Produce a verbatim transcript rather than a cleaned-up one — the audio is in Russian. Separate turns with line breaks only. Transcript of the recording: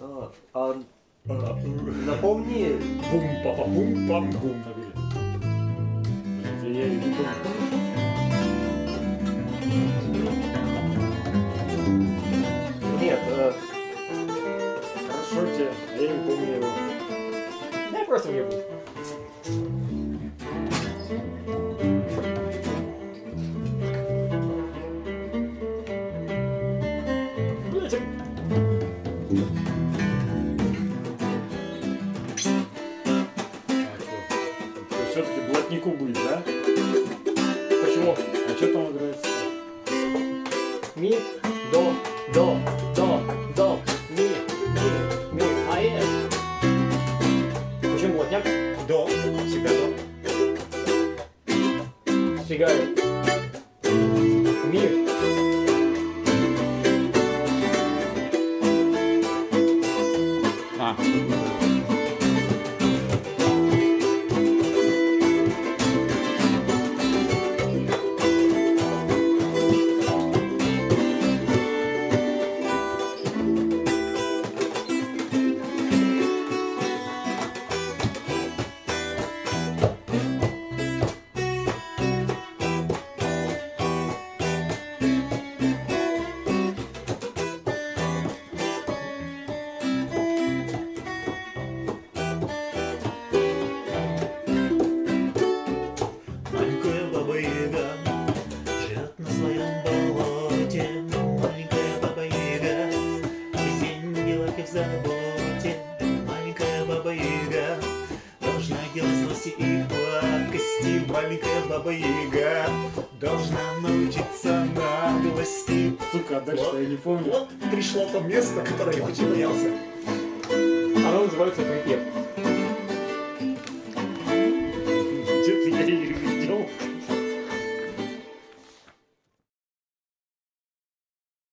А, а, а, напомни...
Бум-па-па-бум-пам-бум. Я ее не помню.
Нет, э,
Хорошо тебе, я не помню его. Дай просто мне буду. Блять. Все-таки блатнику будет, да?
почему?
А что там играется?
Ми, до, до, до, до, ми, ми, ми, а э. Почему блатняк?
До. Всегда до.
Сигарет. Ми.
А.
Маленькая баба-яга живет на своем болоте. Маленькая баба-яга весь день в делах и в заботе. Маленькая баба-яга должна делать злости и пакости. Маленькая баба-яга должна научиться наглости.
Сука, а дальше-то я не помню.
Вот пришло то место, которое я очень боялся.
Оно называется припев.
Что-то я ее